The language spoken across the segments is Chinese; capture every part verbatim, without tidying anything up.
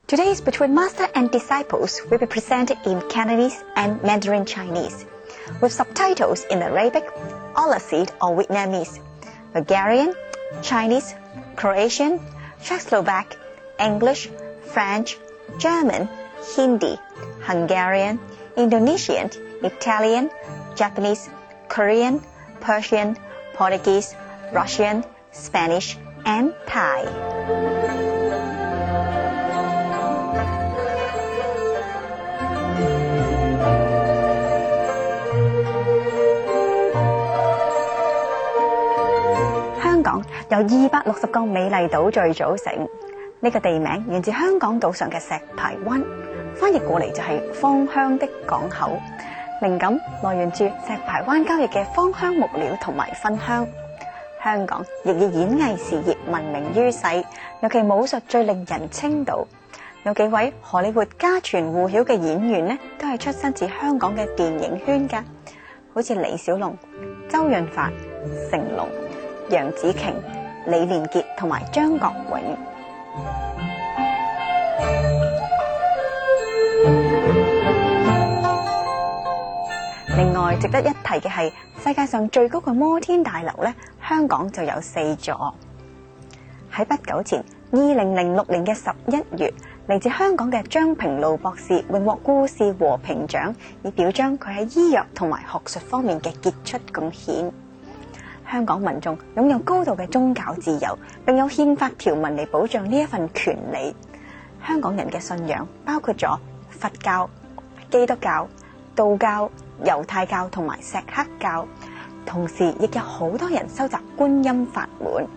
Today's Between Master and Disciples will be presented in Cantonese and Mandarin Chinese, with subtitles in Arabic, Aussie or Vietnamese, Bulgarian, Chinese, Croatian, Czechoslovak, English, French, German, Hindi, Hungarian, Indonesian, Italian, Japanese, Korean, Persian, Portuguese, Russian, Spanish, and Thai. 香港由二百六十個美麗島嶼組成，呢個地名源自香港島上嘅石排灣，翻譯過嚟就係芳香的港口。靈感來源自石排灣交易嘅芳香木料同埋芬香。香港亦以演藝事業聞名於世，尤其武術最令人稱道。有幾位荷里活家傳戶曉嘅演員呢，都係出身自香港嘅電影圈㗎，好似李小龍、周潤發、成龍、楊紫瓊、李連杰同埋張國榮。另外值得一提嘅係，世界上最高嘅摩天大樓咧，香港就有四座。喺不久前，二零零六年嘅十一月，嚟自香港嘅張平路博士榮獲故事和平獎，以表彰佢喺醫藥同埋學術方面嘅傑出貢獻。香港民眾擁有高度嘅宗教自由，並有憲法條文嚟保障呢一份權利。香港人嘅信仰包括咗佛教、基督教、道教、猶太教同埋錫克教，同時亦有好多人修習觀音法門。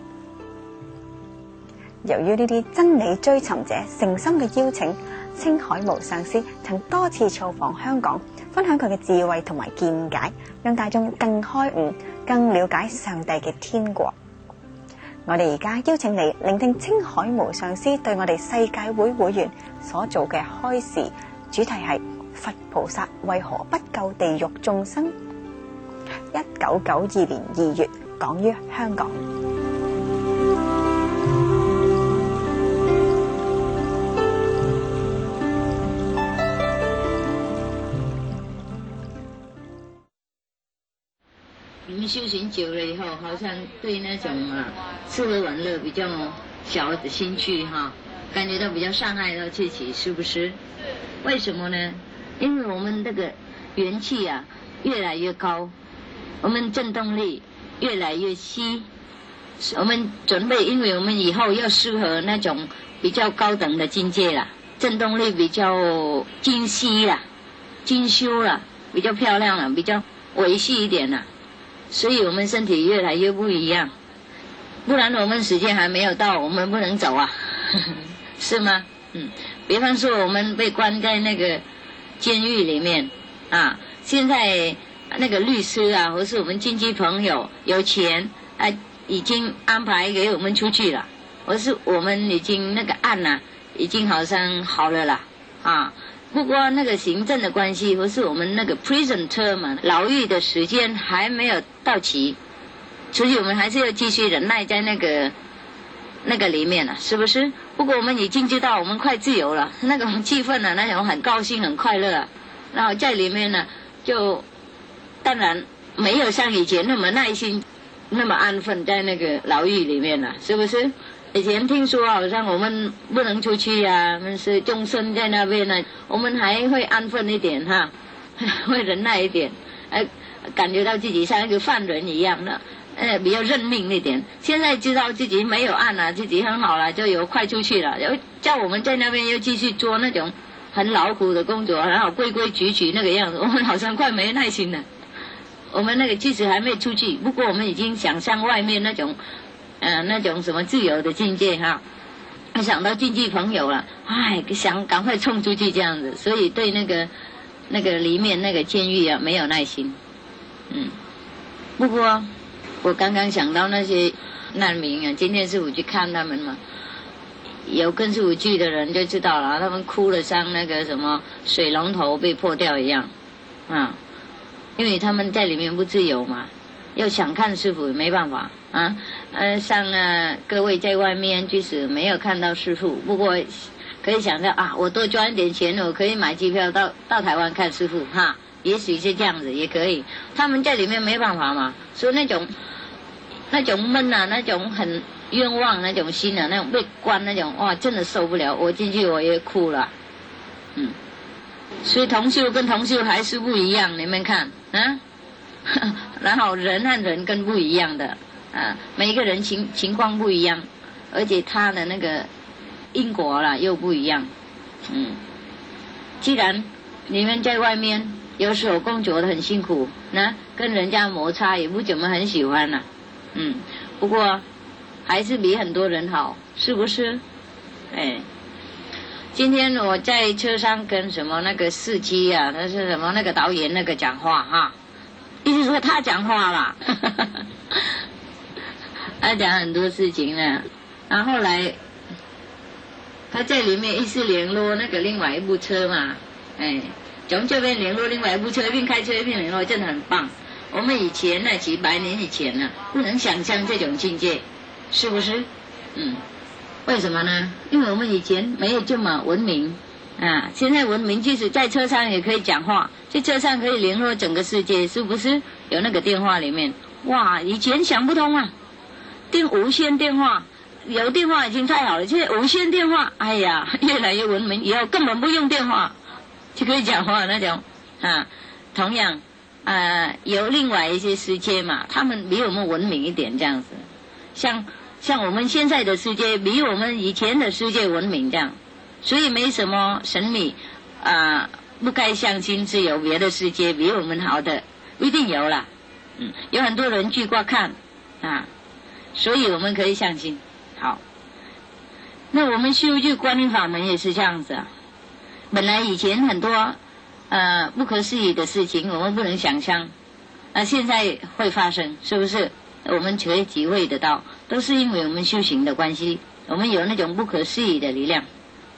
由於呢啲真理追尋者誠心嘅邀請，青海無上師曾多次造訪香港，分享佢嘅智慧同埋見解，讓大眾更開悟，更了解上帝嘅天國。我哋而家邀請你聆聽青海無上師對我哋世界會會員所做嘅開示，主題係佛菩薩為何不救地獄眾生？一九九二年二月，講於香港。 我们修行久了以后，好像对那种啊吃喝玩乐比较小的兴趣哈，感觉到比较伤害到自己，是不是？为什么呢？因为我们这个元气啊越来越高，我们振动力越来越稀，我们准备，因为我们以后要适合那种比较高等的境界啦，振动力比较精细啦、精修啦，比较漂亮啦，比较维系一点啦。所以我们身体越来越不一样，不然我们时间还没有到，我们不能走啊，是吗？嗯，比方说我们被关在那个监狱里面啊，现在那个律师啊，或是我们亲戚朋友有钱啊，已经安排给我们出去了，或是我们已经那个案啊，已经好像好了啦啊。不过那个行政的关系，或是我们那个 prison term 牢狱的时间还没有到期，所以我们还是要继续忍耐在那个那个里面了，是不是？不过我们已经知道我们快自由了，那种气氛呢，那种很高兴很快乐，然后在里面呢，就当然没有像以前那么耐心，那么安分在那个牢狱里面了，是不是？以前听说好像我们不能出去啊，我们是终身在那边呢，我们还会安分一点哈，会忍耐一点，呃，感觉到自己像一个犯人一样的，呃，比较认命一点。现在知道自己没有案了，自己很好了，就有快出去了，然后叫我们在那边又继续做那种很劳苦的工作，然后规规矩矩那个样子，我们好像快没耐心了。我们那个即使还没出去，不过我们已经想象外面那种。呃，那种什么自由的境界哈，想到亲戚朋友了，哎，想赶快冲出去这样子，所以对那个那个里面那个监狱啊没有耐心，嗯。不过我刚刚想到那些难民啊，今天师父去看他们嘛，有跟师父聚的人就知道了，他们哭得像那个什么水龙头被破掉一样，啊，因为他们在里面不自由嘛。要想看师父没办法啊，呃，像啊各位在外面即使没有看到师父，不过可以想到啊，我多赚一点钱，我可以买机票到到台湾看师父哈，也许是这样子也可以。他们在里面没办法嘛，所以那种那种闷啊，那种很冤枉那种心啊，那种被关那种哇，真的受不了。我进去我也哭了，嗯。所以同修跟同修还是不一样，你们看啊，然后人和人更不一样的啊，每一个人情情况不一样，而且他的那个因果啦又不一样，嗯，既然你们在外面有时候工作的很辛苦，那跟人家摩擦也不怎么很喜欢啦，嗯，不过还是比很多人好，是不是？哎。今天我在车上跟什么那个司机啊，那是什么那个导演那个讲话哈，意思说他讲话啦，他讲很多事情呢，然后后来他在里面一直联络那个另外一部车嘛，哎，从这边联络另外一部车，一边开车一边联络，真的很棒。我们以前呢，几百年以前呢，不能想象这种境界，是不是？嗯。为什么呢？因为我们以前没有这么文明啊，现在文明即使在车上也可以讲话，在车上可以联络整个世界，是不是？有那个电话里面，哇，以前想不通啊，电无线电话，有电话已经太好了，现在无线电话，哎呀，越来越文明，以后根本不用电话就可以讲话那种啊。同样，呃，有另外一些世界嘛，他们比我们文明一点这样子，像。像我们现在的世界比我们以前的世界文明这样，所以没什么神秘啊、呃，不该相信是有别的世界比我们好的，不一定有啦，嗯，有很多人去过看啊，所以我们可以相信。好，那我们修就观音法门也是这样子啊，本来以前很多呃不可思议的事情我们不能想象，那、呃、现在会发生，是不是？我们可以体会得到，都是因为我们修行的关系，我们有那种不可思议的力量。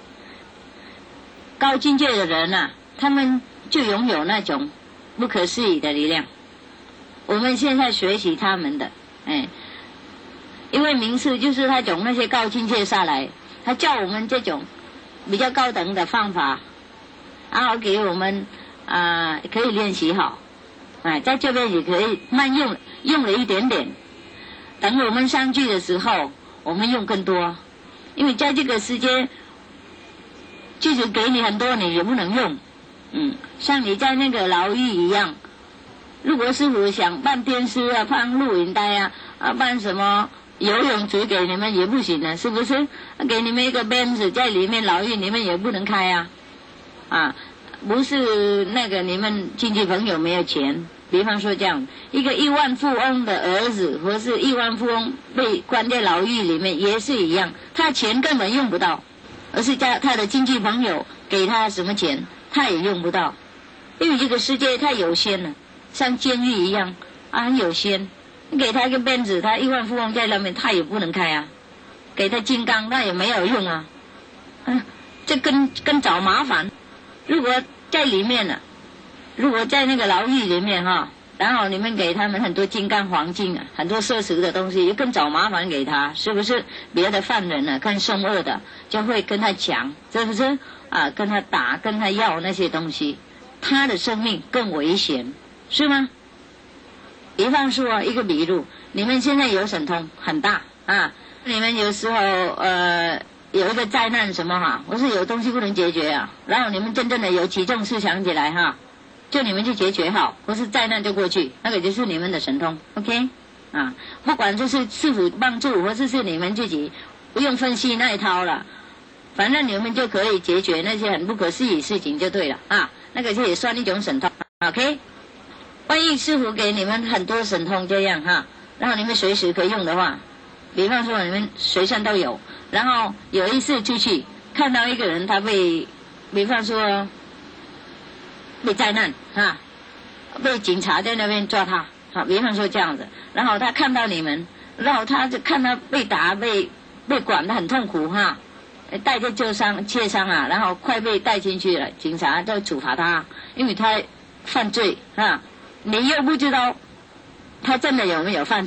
高境界的人啊，他们就拥有那种不可思议的力量。我们现在学习他们的，哎，因为名师就是他从那些高境界下来，他教我们这种比较高等的方法，然后给我们啊、呃、可以练习好。哎，在这边也可以慢用，用了一点点。等我们上去的时候，我们用更多，因为在这个世界，即使给你很多，你也不能用。嗯，像你在那个牢狱一样，如果师父想办电视啊、办录影带啊、啊办什么游泳池给你们也不行啊，是不是？给你们一个鞭子在里面，牢狱你们也不能开啊，啊。不是那个你们亲戚朋友没有钱，比方说这样，一个亿万富翁的儿子或是亿万富翁被关在牢狱里面也是一样，他钱根本用不到，而是他他的亲戚朋友给他什么钱他也用不到，因为这个世界太有限了，像监狱一样啊，很有限。你给他一个鞭子，他亿万富翁在那边他也不能开啊，给他金刚那也没有用啊，啊，这更更找麻烦。如果在里面呢、啊，如果在那个牢狱里面哈，然后你们给他们很多金刚黄金啊，很多奢侈的东西，更找麻烦给他，是不是？别的犯人呢、啊，更凶恶的就会跟他抢，是不是？啊，跟他打，跟他要那些东西，他的生命更危险，是吗？比方说一个比喻，你们现在有神通很大啊，你们有时候呃。有一个灾难什么哈，或是有东西不能解决啊，然后你们真正的有起重事想起来哈，就你们去解决好，或是灾难就过去，那个就是你们的神通 ，OK 啊，不管就是师父帮助，或是是你们自己不用分析那一套了，反正你们就可以解决那些很不可思议事情就对了啊，那个就也算一种神通 ，OK。万一师父给你们很多神通这样哈，然后你们随时可以用的话，比方说你们随身都有。然后有一次出去看到一个人，他被，比方说被灾难啊，被警察在那边抓他，啊，比方说这样子。然后他看到你们，然后他就看他被打、被被管得很痛苦哈，带着旧伤、切伤啊，然后快被带进去了，警察就处罚他，因为他犯罪啊，你又不知道他真的有没有犯罪，因为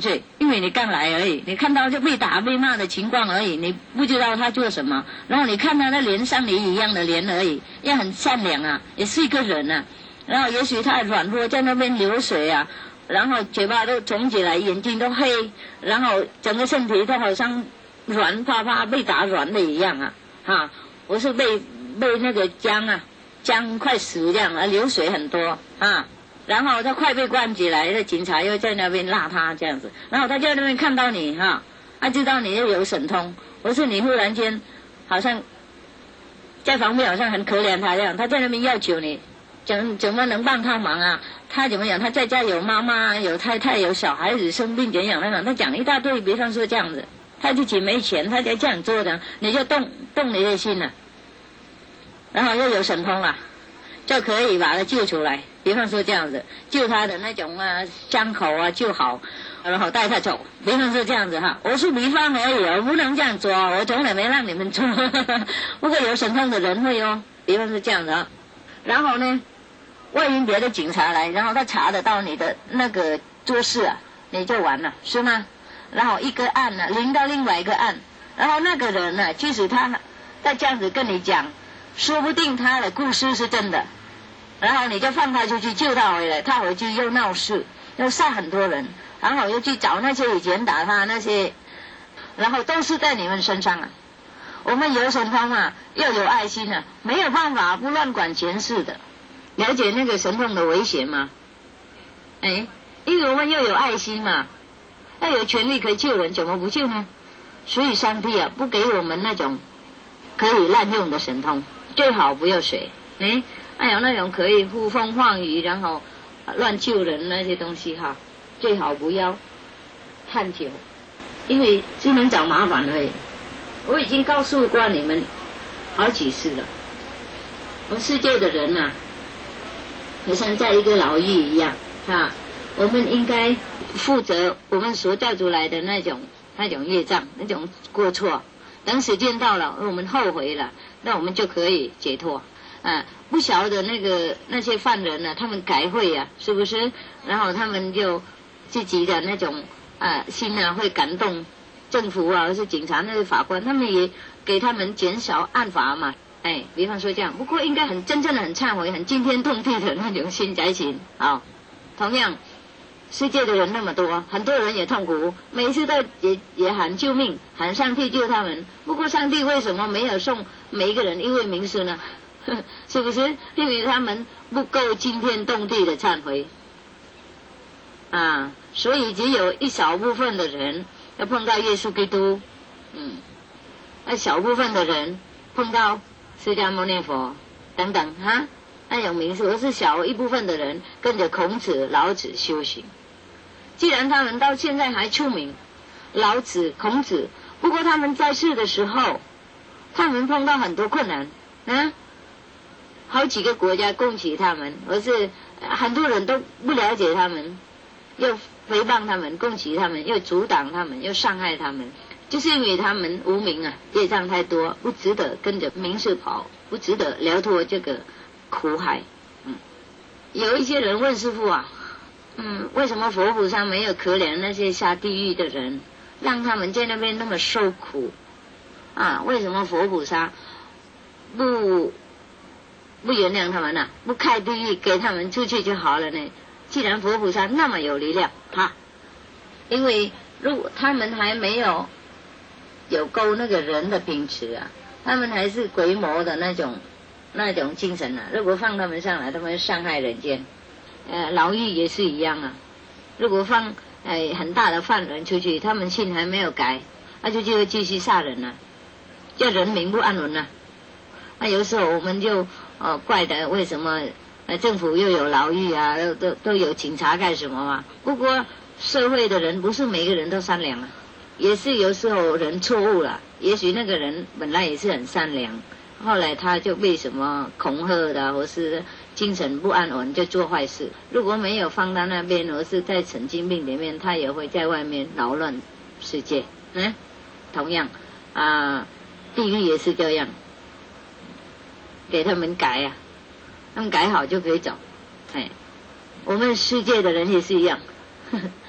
因为你刚来而已，你看到就被打被骂的情况而已，你不知道他做什么，然后你看他的脸像你一样的脸而已，也很善良啊，也是一个人啊，然后也许他软弱在那边流水啊，然后嘴巴都肿起来，眼睛都黑，然后整个身体都好像软趴趴被打软的一样啊，哈，我是被被那个姜啊姜快死这样啊，流水很多啊。然后他快被关起来，那警察又在那边拉他这样子，然后他就在那边看到你哈，他知道你又有神通，或是你忽然间好像在旁边好像很可怜他这样，他在那边要求你，怎怎么能帮他忙啊？他怎么讲？他在家有妈妈、有太太、有小孩子生病怎样那种，他讲一大堆，比方说这样子，他自己没钱，他才这样做的，你就动动你的心了，然后又有神通了，就可以把他救出来。比方说这样子，救他的那种啊伤口啊救好，然后带他走。比方说这样子哈，我是比方而已，我不能这样做，我从来没让你们做。不过有神通的人会哦，比方是这样子啊。然后呢，万一别的警察来，然后他查得到你的那个做事啊，你就完了，是吗？然后一个案呢、啊，临到另外一个案，然后那个人呢、啊，即使他他这样子跟你讲，说不定他的故事是真的。然后你就放他出去救他回来，他回去又闹事，又杀很多人，然后又去找那些以前打他那些，然后都是在你们身上啊。我们有神通啊，又有爱心啊，没有办法不乱管闲事的。了解那个神通的危险吗？哎，因为我们又有爱心嘛，要有权利可以救人，怎么不救呢？所以上帝啊，不给我们那种可以滥用的神通，最好不要学。哎。还有那种可以呼风唤雨，然后乱救人那些东西哈，最好不要探究，因为只能找麻烦而已。我已经告诉过你们好几次了，我们世界的人呐、啊，好像在一个牢狱一样啊，我们应该负责我们所造出来的那种那种业障、那种过错。等时间到了，我们后悔了，那我们就可以解脱。啊，不晓得那个那些犯人呢、啊，他们改会呀、啊，是不是？然后他们就自己的那种啊心啊，会感动政府啊，或是警察那些法官，他们也给他们减少案罚嘛。哎，比方说这样，不过应该很真正的很忏悔、很惊天动地的那种心才行啊。同样，世界的人那么多，很多人也痛苦，每一次都也也喊救命，喊上帝救他们。不过上帝为什么没有送每一个人一位名师呢？是不是因为他们不够惊天动地的忏悔啊？所以只有一小部分的人要碰到耶稣基督，嗯，那小部分的人碰到释迦牟尼佛等等哈，那有名字，而是小一部分的人跟着孔子、老子修行。既然他们到现在还出名，老子、孔子，不过他们在世的时候，他们碰到很多困难啊。好几个国家攻击他们，而是很多人都不了解他们，又诽谤他们，攻击他们，又阻挡他们，又伤害他们，就是因为他们无名啊，业障太多，不值得跟着名士跑，不值得了脱这个苦海。嗯，有一些人问师父啊，嗯，为什么佛菩萨没有可怜那些下地狱的人，让他们在那边那么受苦啊？为什么佛菩萨不不原谅他们呢、啊？不开地狱给他们出去就好了呢？既然佛菩萨那么有力量，哈，因为如果他们还没有有够那个人的秉持啊，他们还是鬼魔的那种那种精神啊。如果放他们上来，他们伤害人间。呃，牢狱也是一样啊。如果放呃很大的犯人出去，他们心还没有改，那就就会继续杀人了、啊，叫人民不安稳了、啊。那有时候我们就呃怪的为什么呃政府又有牢狱啊，都都都有警察干什么嘛？不过社会的人不是每个人都善良啊，也是有时候人错误了。也许那个人本来也是很善良，后来他就被什么恐吓的，或是精神不安稳就做坏事。如果没有放到那边，或是在神经病里面，他也会在外面扰乱世界。嗯，同样啊，地狱也是这样。给他们改啊，他们改好就可以走。哎，我们世界的人也是一样，呵呵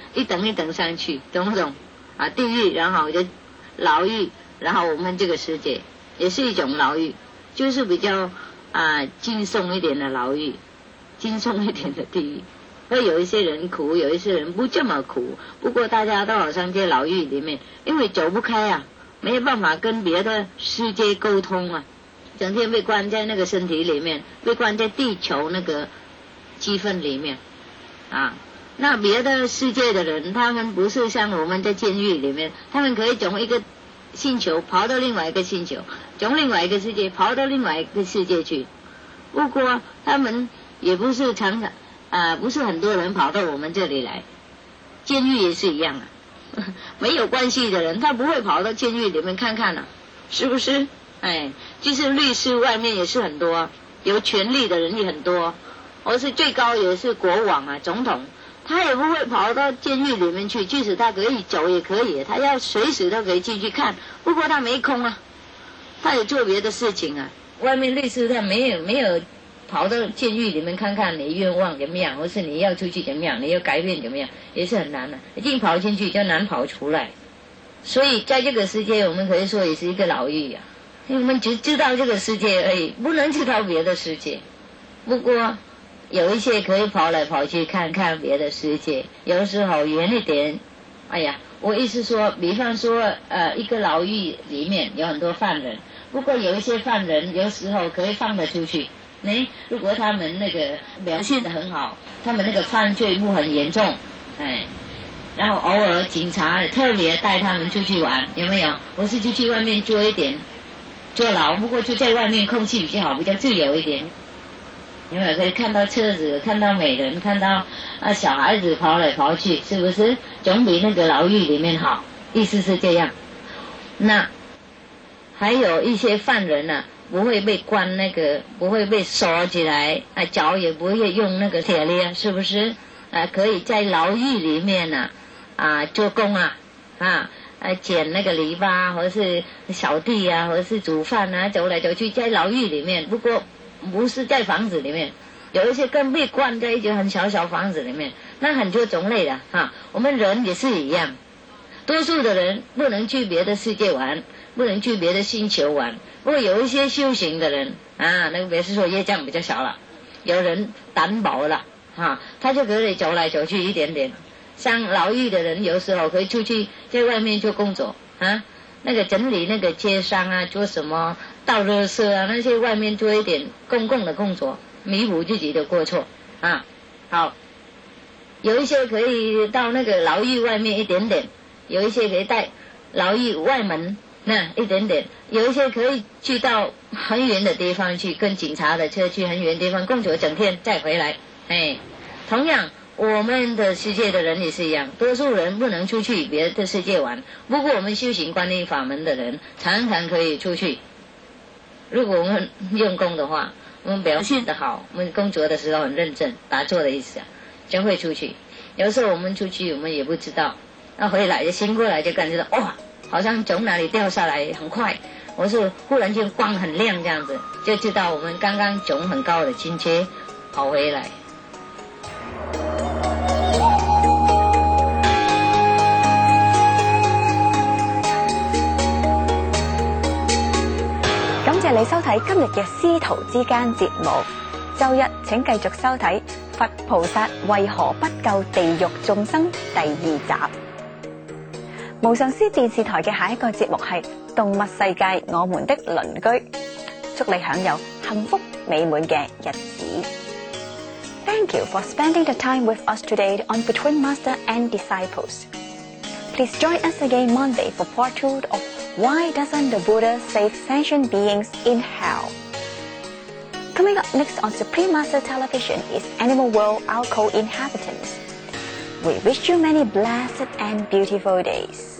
一等一等上去，懂不懂？啊，地狱，然后就牢狱，然后我们这个世界也是一种牢狱，就是比较啊轻松一点的牢狱，轻松一点的地狱。会有一些人苦，有一些人不这么苦，不过大家都好像在牢狱里面，因为走不开啊，没有办法跟别的世界沟通啊，整天被关在那个身体里面，被关在地球那个积分里面啊。那别的世界的人，他们不是像我们在监狱里面，他们可以从一个星球跑到另外一个星球，从另外一个世界跑到另外一个世界去。不过他们也不是常常啊、呃，不是很多人跑到我们这里来。监狱也是一样啊，没有关系的人，他不会跑到监狱里面看看啊，是不是？哎，就是律师外面也是很多，有权力的人也很多，或是最高也是国王啊、总统。他也不会跑到监狱里面去，即使他可以走也可以，他要随时都可以进去看。不过他没空啊，他也做别的事情啊。外面律师他没有没有跑到监狱里面看看你愿望怎么样，或是你要出去怎么样，你要改变怎么样，也是很难的、啊。一定跑进去就难跑出来。所以在这个世界，我们可以说也是一个牢狱啊。我们只知道这个世界而已，不能知道别的世界。不过有一些可以跑来跑去看看别的世界，有时候远一点。哎呀，我意思说，比方说，呃，一个牢狱里面有很多犯人，不过有一些犯人有时候可以放得出去。哎，如果他们那个表现得很好，他们那个犯罪不很严重，哎，然后偶尔警察特别带他们出去玩，有没有？我是出去外面坐一点，坐牢，不过就在外面空气比较好，比较自由一点。有没有可以看到车子，看到美人，看到啊小孩子跑来跑去，是不是总比那个牢狱里面好？意思是这样。那还有一些犯人呢、啊，不会被关那个，不会被锁起来，啊脚也不会用那个铁链，是不是？啊，可以在牢狱里面呢、啊，啊做工啊，啊啊捡那个篱笆，或者是扫地啊，或者是煮饭啊，走来走去在牢狱里面。不过不是在房子里面，有一些更被关在一间很小小房子里面，那很多种类的哈。我们人也是一样，多数的人不能去别的世界玩，不能去别的星球玩。不过有一些修行的人啊，那个别是说业障比较小了，有人胆薄了哈，他就可以走来走去一点点。像牢狱的人，有时候可以出去在外面做工作啊。那个整理那个街上啊，做什么倒垃圾啊，那些外面做一点公共的工作，弥补自己的过错啊。好，有一些可以到那个牢狱外面一点点，有一些可以在牢狱外门那一点点，有一些可以去到很远的地方去，跟警察的车去很远的地方工作整天再回来。哎，同样我们的世界的人也是一样，多数人不能出去别的世界玩，不过我们修行观音法门的人常常可以出去。如果我们用功的话，我们表现得好，我们工作的时候很认真，打坐的意思啊，就会出去。有时候我们出去我们也不知道，那回来就醒过来就感觉到哇，好像从哪里掉下来很快，我是忽然间光很亮这样子，就知道我们刚刚从很高的境界跑回来。 感謝你收睇今日嘅師徒之間節目。周一請繼續收睇《佛菩薩為何不救地獄眾生》第二集。無上師電視台嘅下一個節目係《動物世界我們的鄰居》，祝你享有幸福美滿嘅日子。Thank you for spending the time with us today on Between Master and Disciples. Please join us again Monday for part two of Why Doesn't the Buddha Save Sentient Beings in Hell? Coming up next on Supreme Master Television is Animal World, Our Co-Inhabitants. We wish you many blessed and beautiful days.